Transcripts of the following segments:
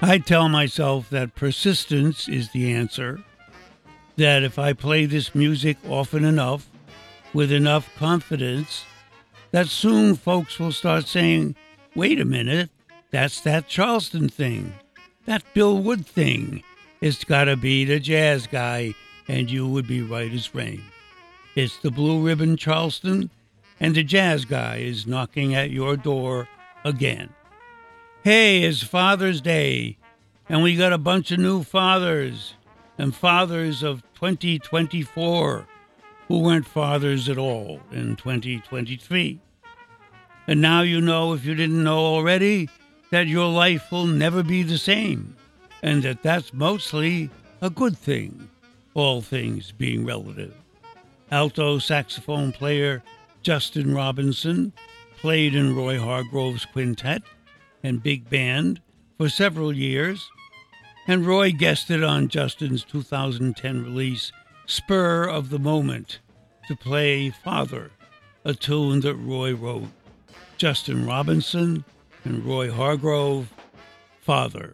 I tell myself that persistence is the answer, that if I play this music often enough, with enough confidence, that soon folks will start saying, wait a minute, that's that Charleston thing, that Bill Wood thing. It's gotta be the jazz guy, and you would be right as rain. It's the Blue Ribbon Charleston, and the jazz guy is knocking at your door again. Hey, it's Father's Day, and we got a bunch of new fathers, and fathers of 2024 who weren't fathers at all in 2023. And now you know, if you didn't know already, that your life will never be the same, and that that's mostly a good thing, all things being relative. Alto saxophone player Justin Robinson played in Roy Hargrove's quintet and big band for several years, and Roy guested on Justin's 2010 release, Spur of the Moment, to play Father, a tune that Roy wrote. Justin Robinson and Roy Hargrove, Father.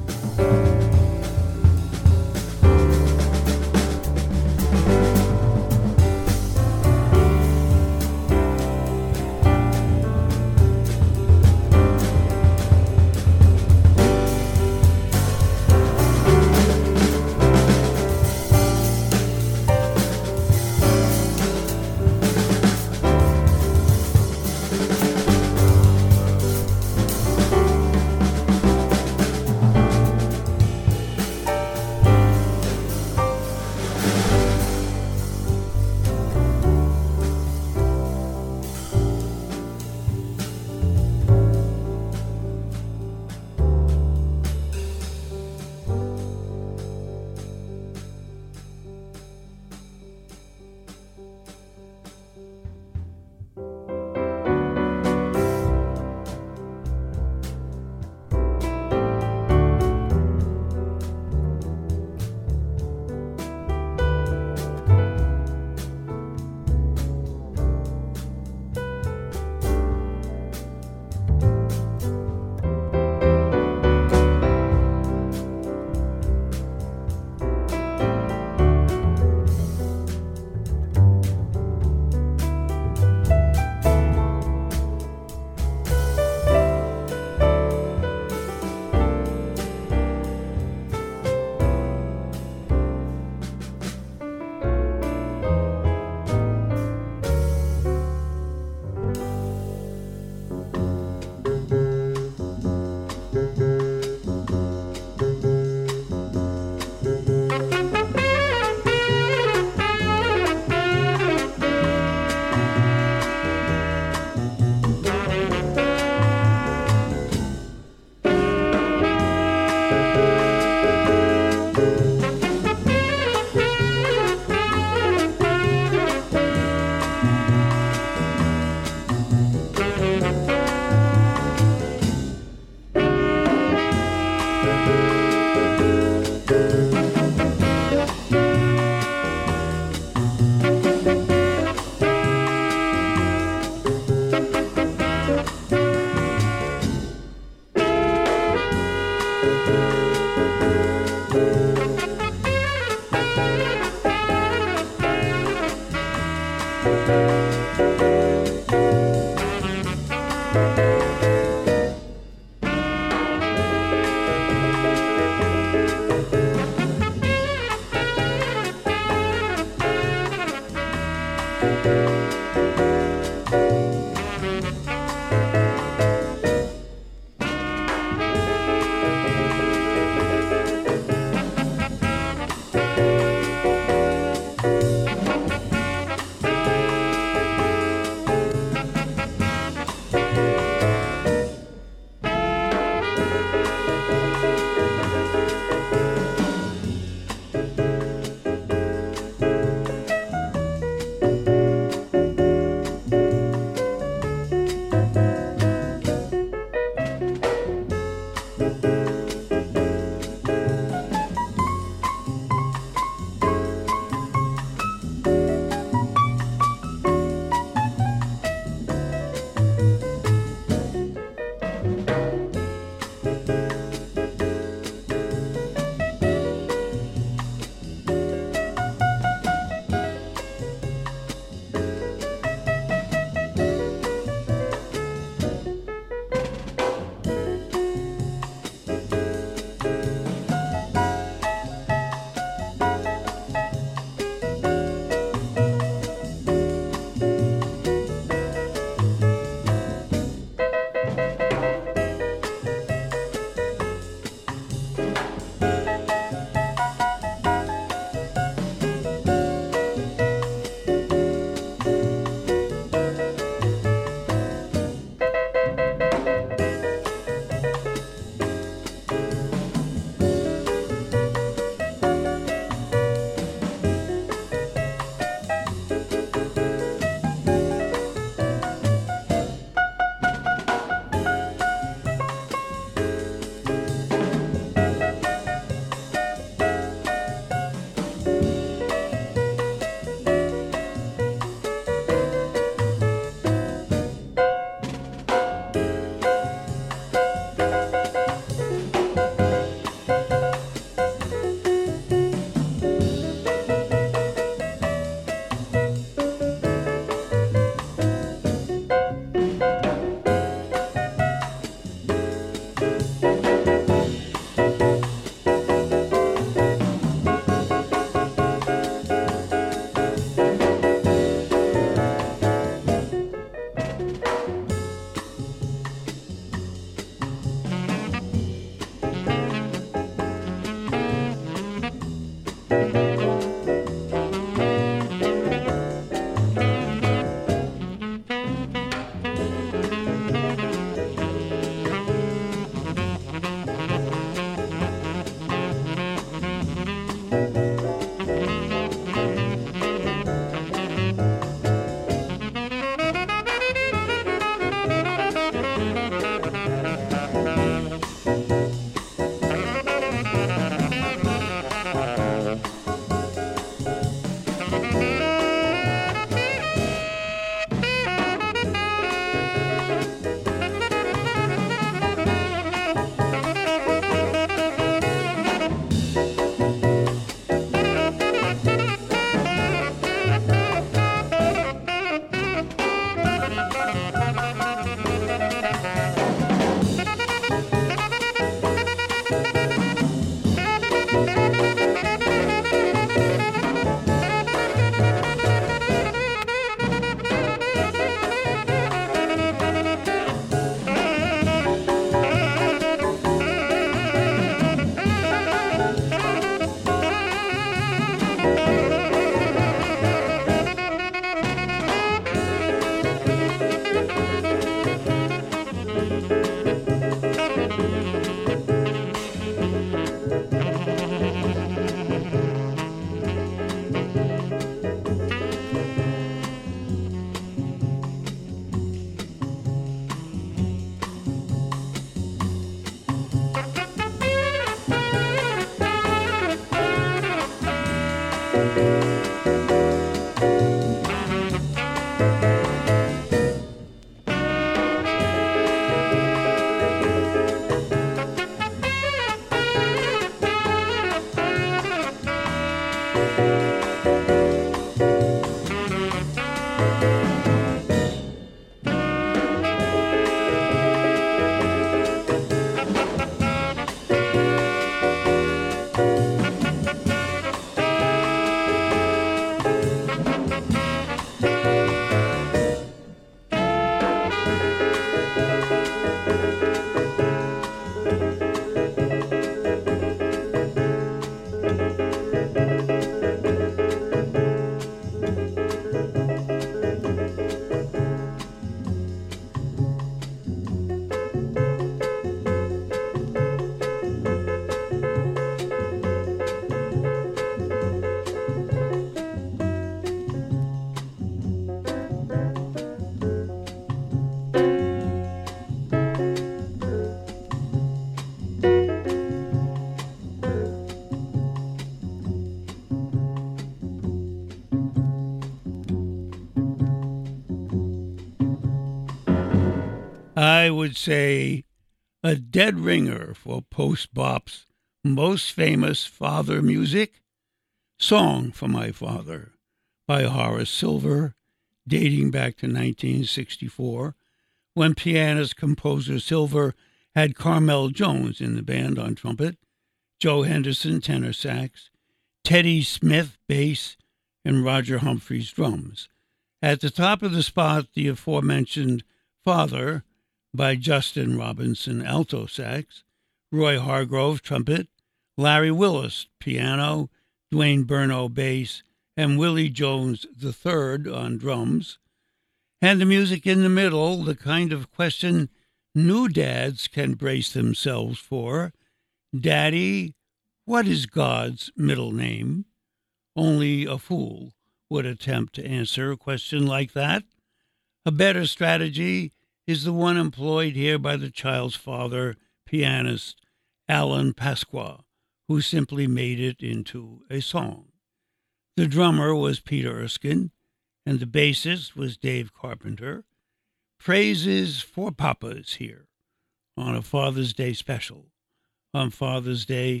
I would say a dead ringer for post-bop's most famous father music, Song for My Father by Horace Silver, dating back to 1964, when pianist-composer Silver had Carmel Jones in the band on trumpet, Joe Henderson tenor sax, Teddy Smith bass, and Roger Humphreys drums. At the top of the spot, the aforementioned Father by Justin Robinson alto sax, Roy Hargrove trumpet, Larry Willis piano, Dwayne Burno bass, and Willie Jones III on drums. And the music in the middle, the kind of question new dads can brace themselves for. Daddy, what is God's middle name? Only a fool would attempt to answer a question like that. A better strategy is the one employed here by the child's father, pianist Alan Pasqua, who simply made it into a song. The drummer was Peter Erskine, and the bassist was Dave Carpenter. Praises for Papas here on a Father's Day special on Father's Day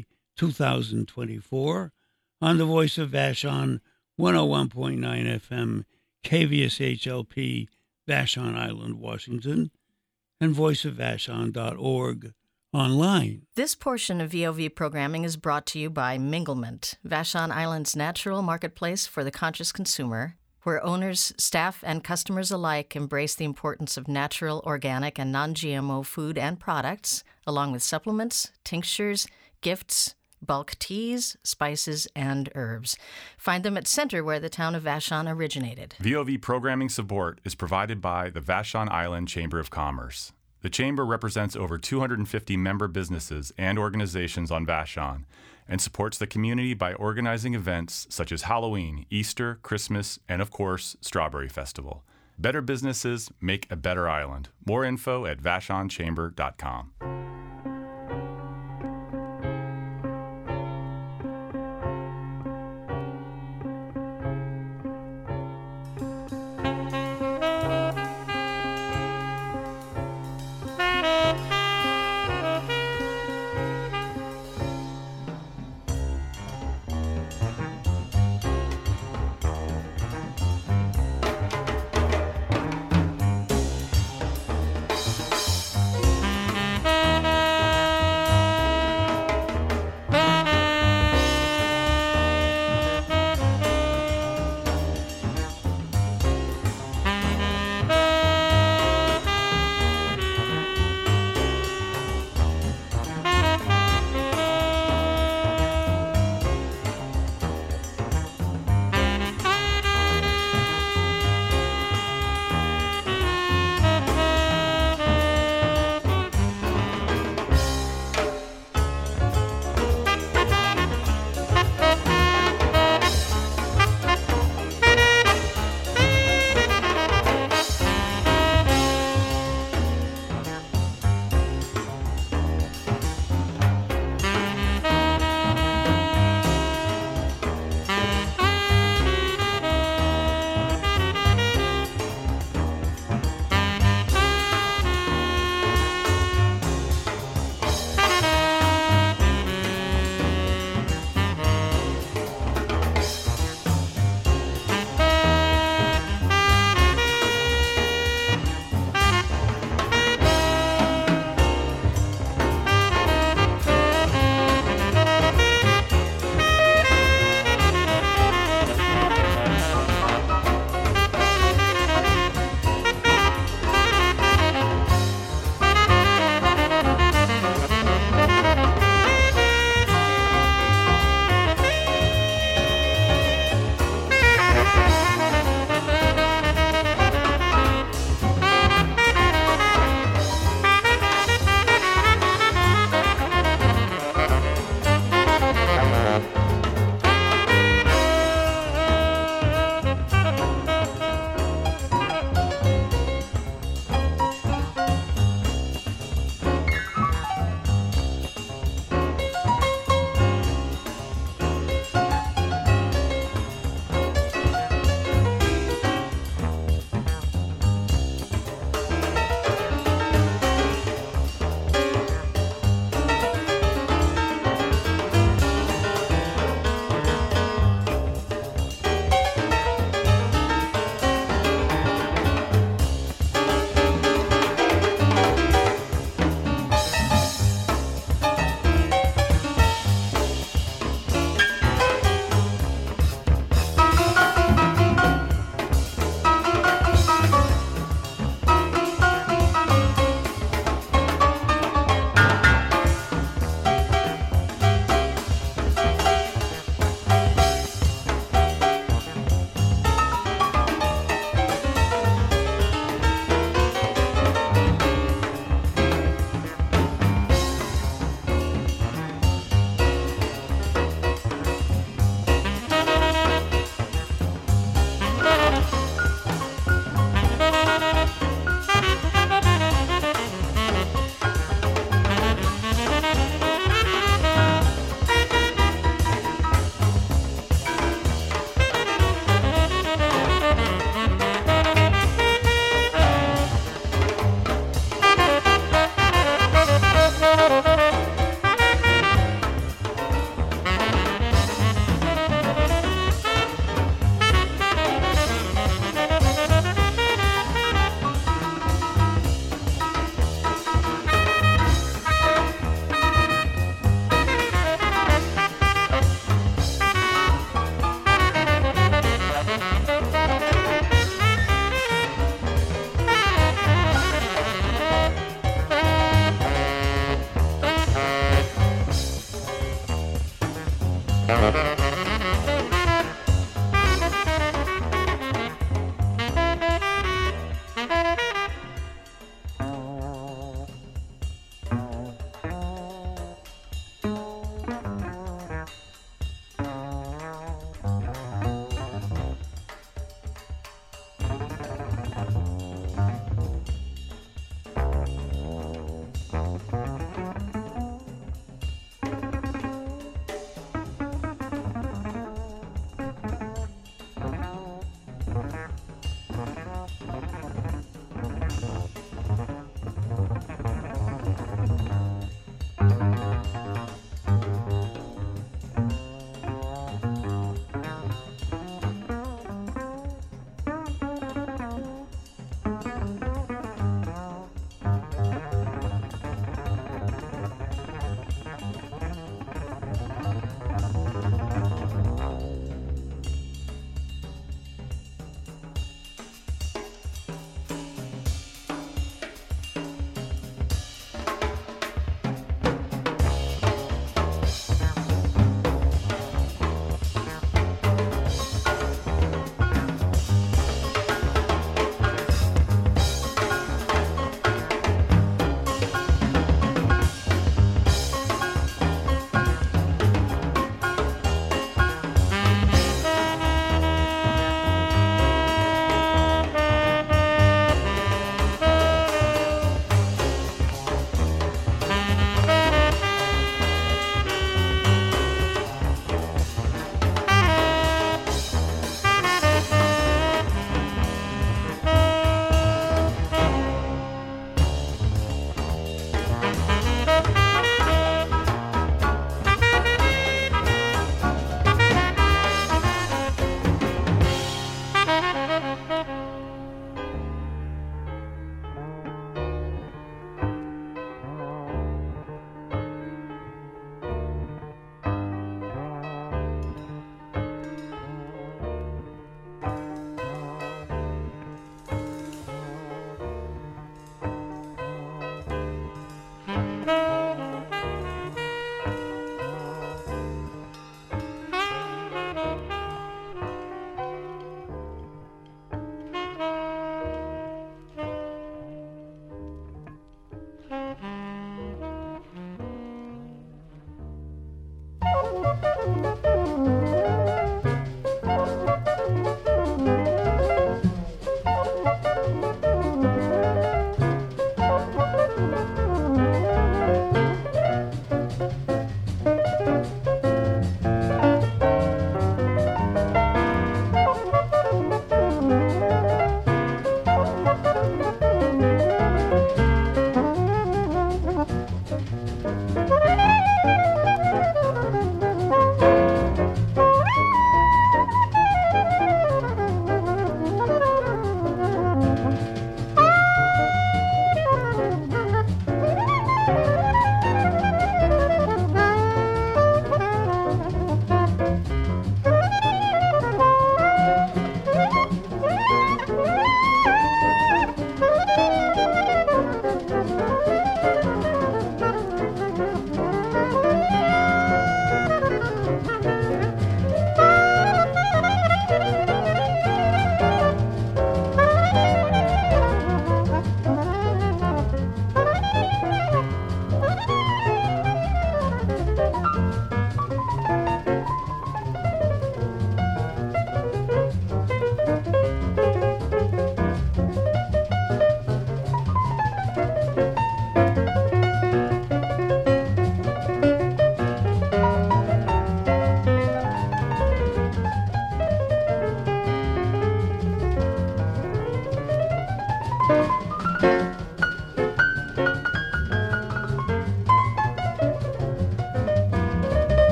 2024 on the Voice of Vashon 101.9 FM KVSHLP Vashon Island, Washington, and voiceofvashon.org online. This portion of VOV programming is brought to you by Minglement, Vashon Island's natural marketplace for the conscious consumer, where owners, staff, and customers alike embrace the importance of natural, organic, and non-GMO food and products, along with supplements, tinctures, gifts, bulk teas, spices, and herbs. Find them at Center, where the town of Vashon originated. VOV programming support is provided by the Vashon Island Chamber of Commerce. The Chamber represents over 250 member businesses and organizations on Vashon and supports the community by organizing events such as Halloween, Easter, Christmas, and of course, Strawberry Festival. Better businesses make a better island. More info at VashonChamber.com.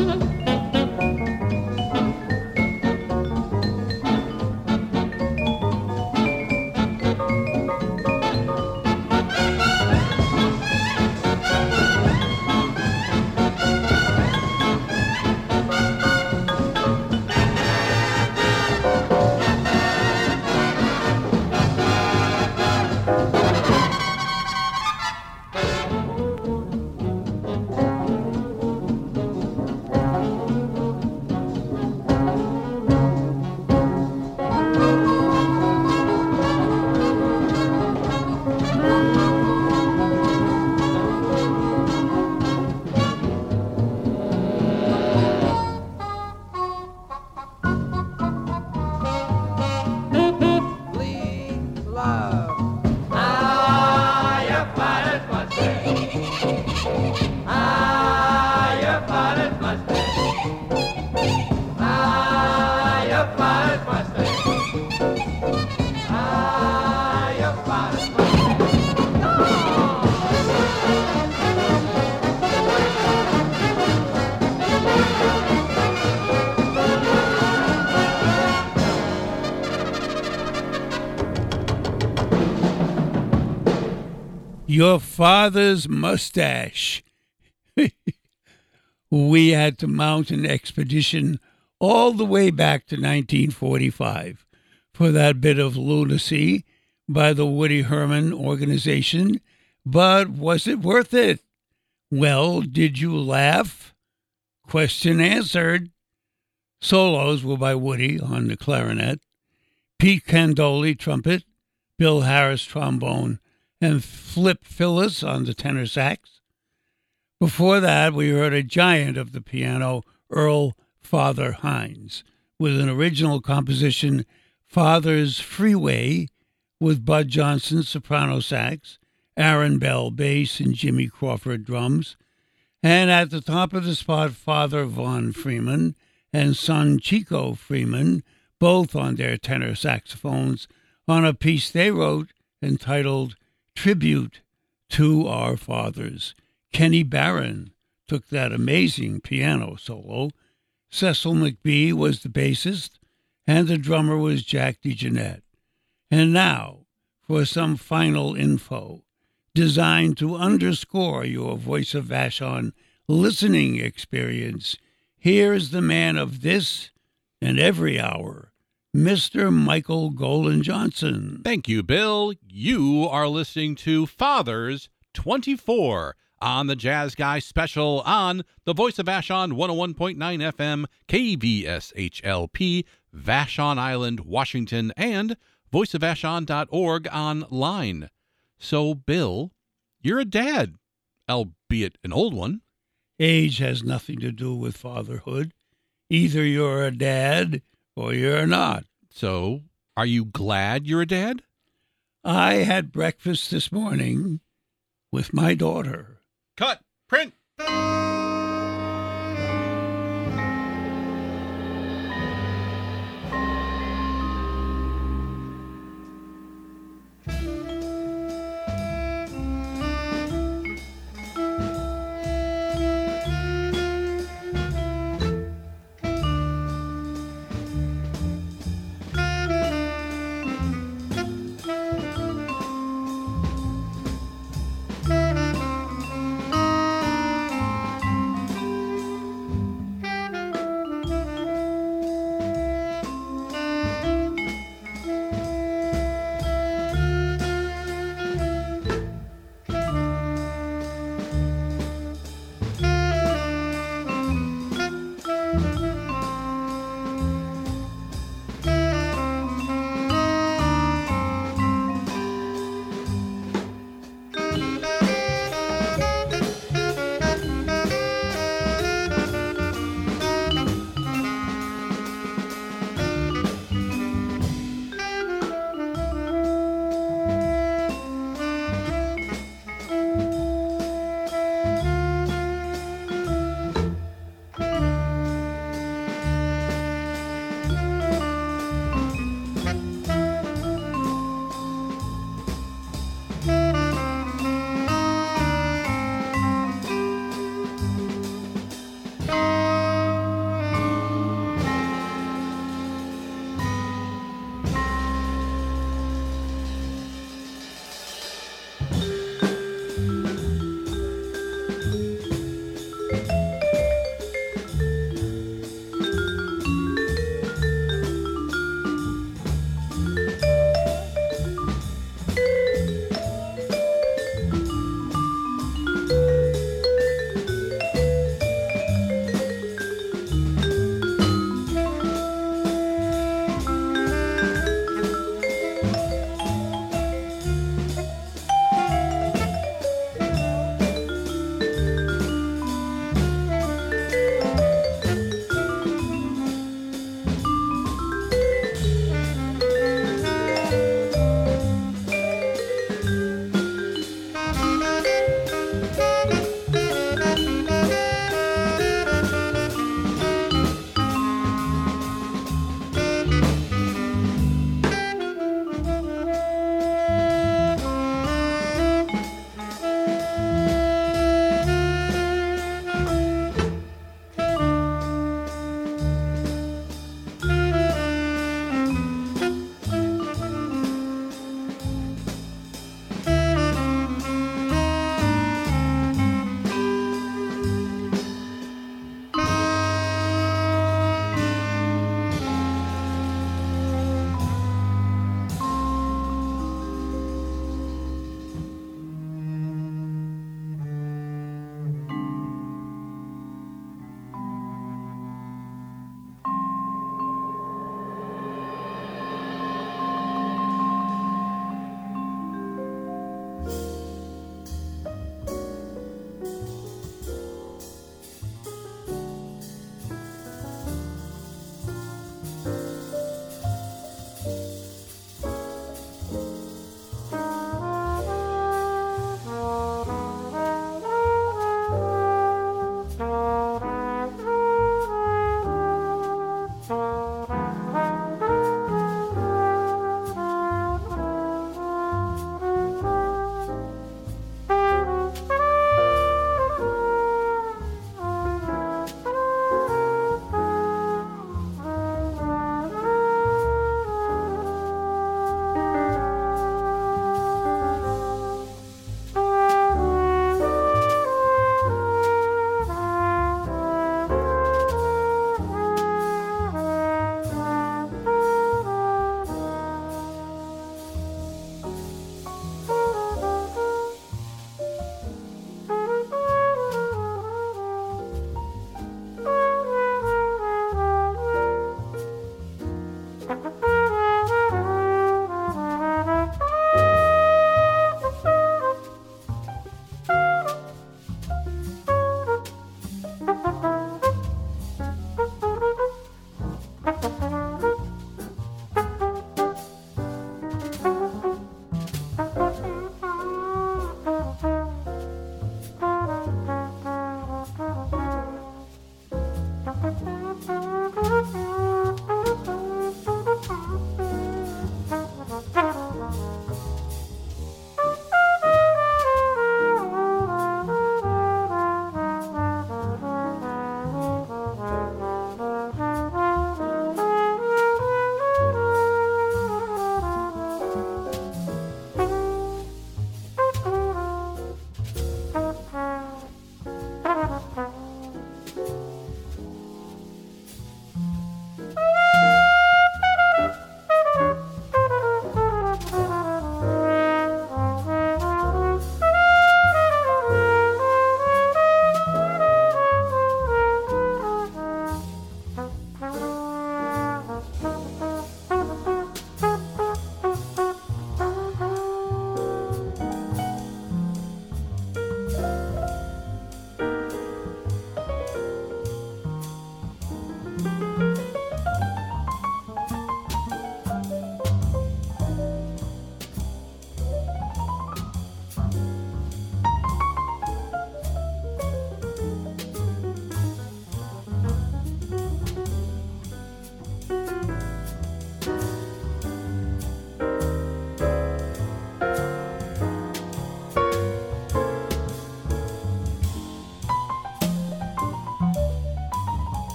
Your father's mustache. We had to mount an expedition all the way back to 1945 for that bit of lunacy by the Woody Herman organization. But was it worth it? Well, did you laugh? Question answered. Solos were by Woody on the clarinet, Pete Candoli trumpet, Bill Harris trombone, and Flip Phillis on the tenor sax. Before that, we heard a giant of the piano, Earl Father Hines, with an original composition, Father's Freeway, with Bud Johnson soprano sax, Aaron Bell bass, and Jimmy Crawford drums. And at the top of the spot, Father Von Freeman and son Chico Freeman, both on their tenor saxophones, on a piece they wrote entitled Tribute to Our Fathers. Kenny Barron took that amazing piano solo. Cecil McBee was the bassist, and the drummer was Jack DeJohnette. And now, for some final info, designed to underscore your Voice of Vashon listening experience, here is the man of this and every hour, Mr. Michael Golan Johnson. Thank you, Bill. You are listening to Fathers 24 on the Jazz Guy Special on the Voice of Vashon 101.9 FM, KVSHLP, Vashon Island, Washington, and voiceofvashon.org online. So, Bill, you're a dad, albeit an old one. Age has nothing to do with fatherhood. Either you're a dad or you're not. So, are you glad you're a dad? I had breakfast this morning with my daughter. Cut. Print.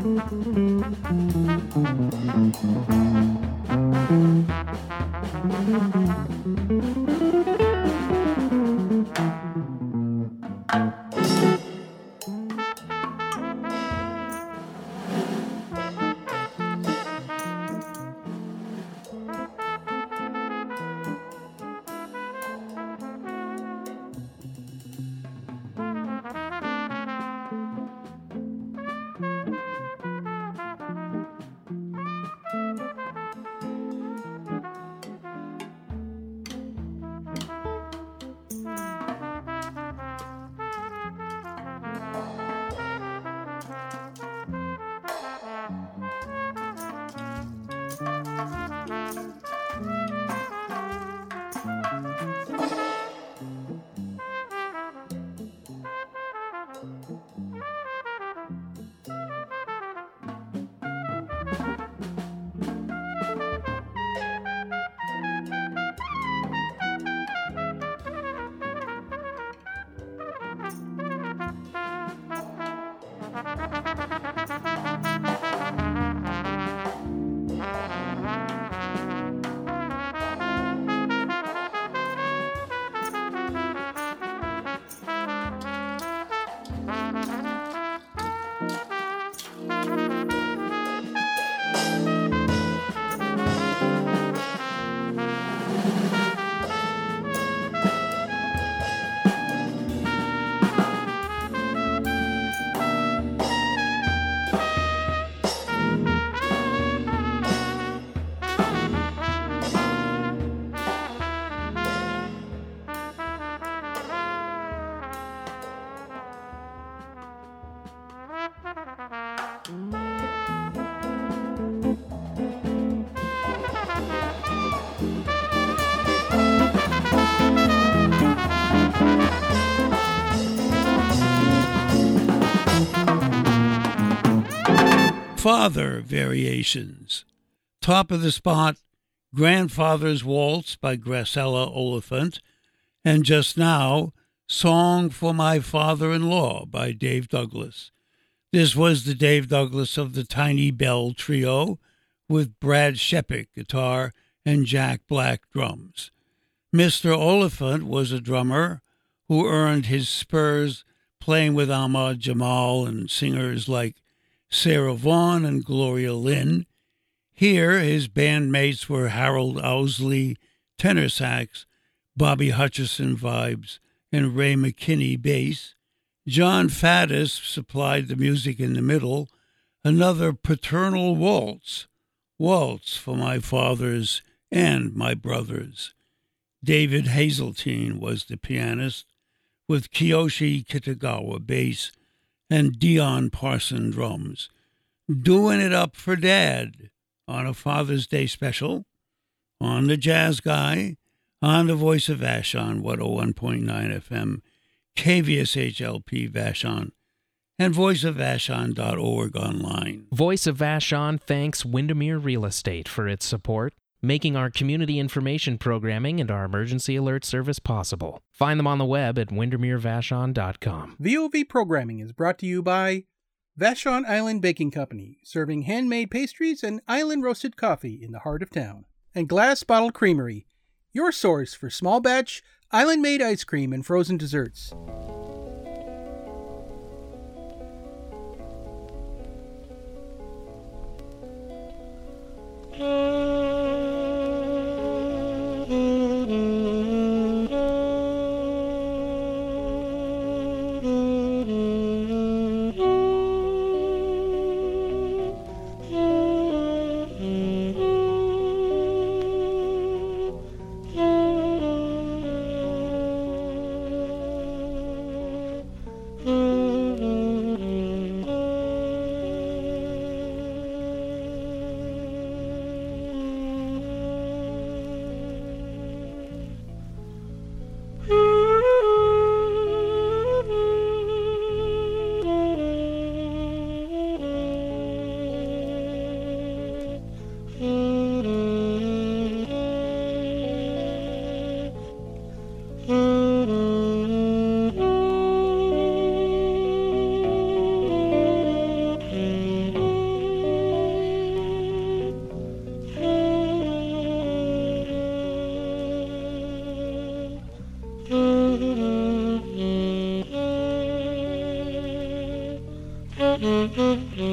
Father Variations. Top of the spot, Grandfather's Waltz by Graciela Oliphant, and just now, Song for My Father-in-Law by Dave Douglas. This was the Dave Douglas of the Tiny Bell Trio with Brad Shepik guitar and Jack Black drums. Mr. Oliphant was a drummer who earned his spurs playing with Ahmad Jamal and singers like Sarah Vaughan and Gloria Lynn. Here, his bandmates were Harold Owsley, tenor sax, Bobby Hutcherson vibes, and Ray McKinney bass. John Faddis supplied the music in the middle, another paternal waltz, Waltz for My Fathers and My Brothers. David Hazeltine was the pianist, with Kiyoshi Kitagawa bass and Dion Parson drums. Doing it up for Dad on a Father's Day special, on the Jazz Guy, on the Voice of Vashon, 101.9 FM, KVSHLP Vashon, and voiceofvashon.org online. Voice of Vashon thanks Windermere Real Estate for its support, making our community information programming and our emergency alert service possible. Find them on the web at windermerevashon.com. VOV programming is brought to you by Vashon Island Baking Company, serving handmade pastries and island roasted coffee in the heart of town. And Glass Bottle Creamery, your source for small batch, island-made ice cream and frozen desserts.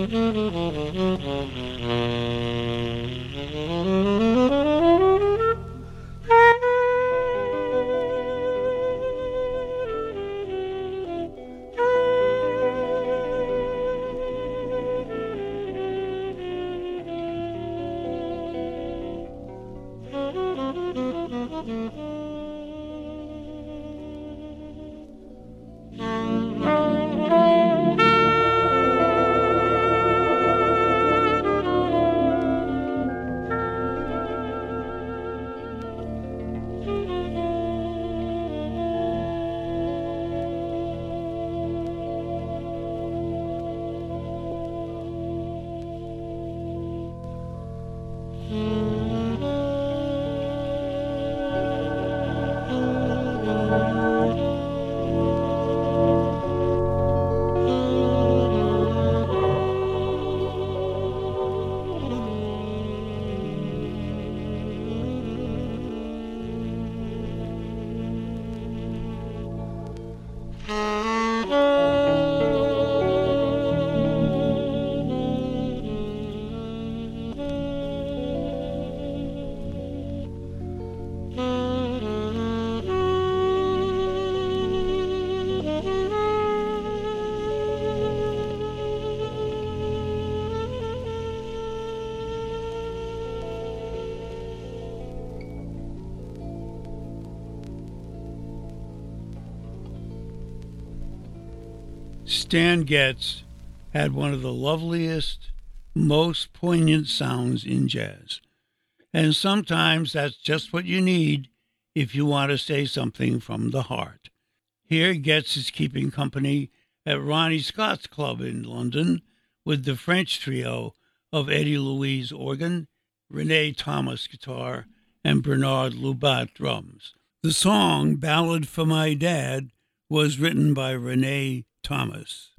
Stan Getz had one of the loveliest, most poignant sounds in jazz. And sometimes that's just what you need if you want to say something from the heart. Here Getz is keeping company at Ronnie Scott's Club in London with the French trio of Eddie Louise organ, René Thomas guitar, and Bernard Lubat drums. The song, Ballad for My Dad, was written by René Thomas.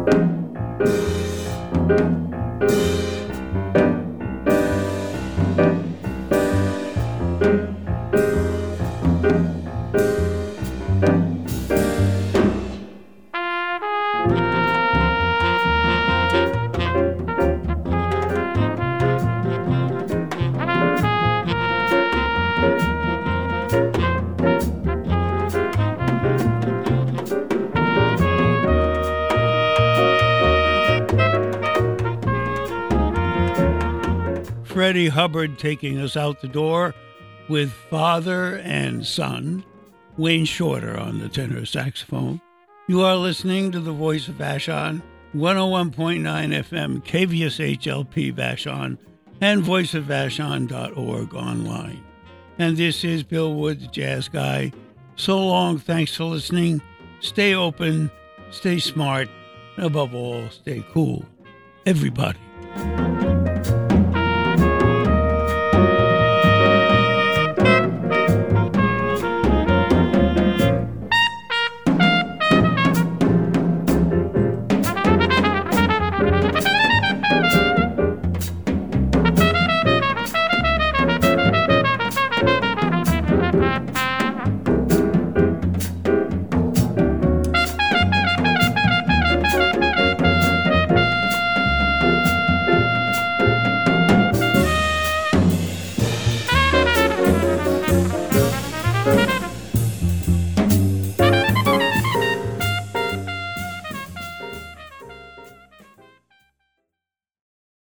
Freddie Hubbard taking us out the door with Father and Son, Wayne Shorter on the tenor saxophone. You are listening to the Voice of Vashon, 101.9 FM, KVSH-LP Vashon, and voiceofvashon.org online. And this is Bill Wood, the Jazz Guy. So long, thanks for listening. Stay open, stay smart, and above all, stay cool. Everybody.